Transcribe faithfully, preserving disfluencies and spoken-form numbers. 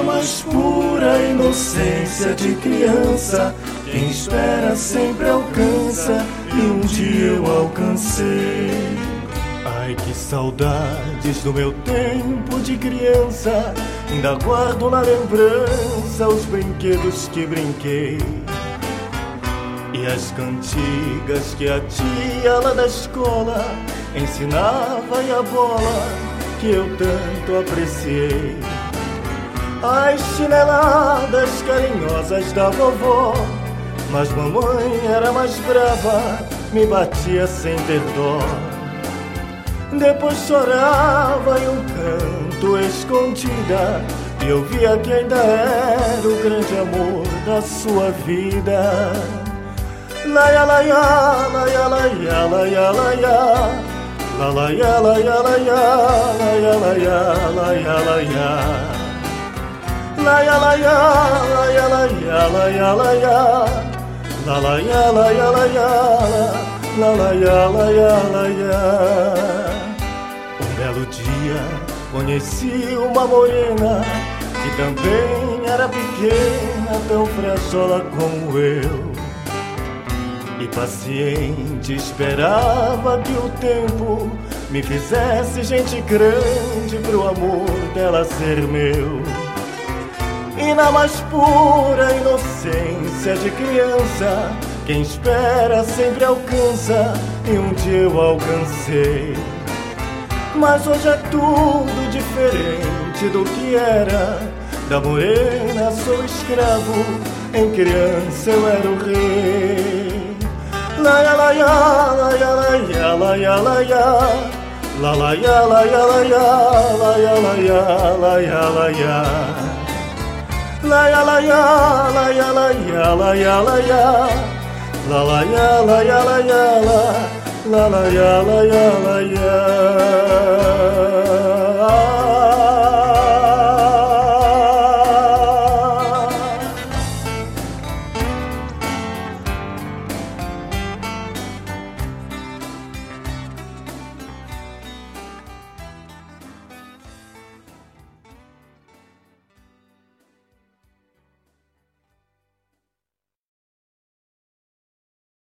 mais pura inocência de criança, quem espera sempre alcança, e um dia eu alcancei. Ai, que saudades do meu tempo de criança, ainda guardo na lembrança os brinquedos que brinquei e as cantigas que a tia lá da escola ensinava, e a bola que eu tanto apreciei. As chineladas carinhosas da vovó, mas mamãe era mais brava, me batia sem ter dó. Depois chorava em um canto escondida, e eu via que ainda era o grande amor da sua vida. Laia, laia, laia, laia, laia, laia, la laia, laia, laia, laia, laia, laia, laia, laia, laia, laia, laia, laia, laia, la laia, laia, laia, la laia, laia, laia. Um belo dia conheci uma morena que também era pequena, tão frajola como eu, e paciente esperava que o tempo me fizesse gente grande pro amor dela ser meu. E na mais pura inocência de criança, quem espera sempre alcança, e um dia eu alcancei. Mas hoje é tudo diferente do que era. Da morena sou escravo, em criança eu era o rei. Laia, laia, laia, laia, laia, laia, la laia, laia, laia, laia, laia, laia, laia, laia, laia, laia, laia, laia, laia, la laia, laia, laia, la laia, laia, laia.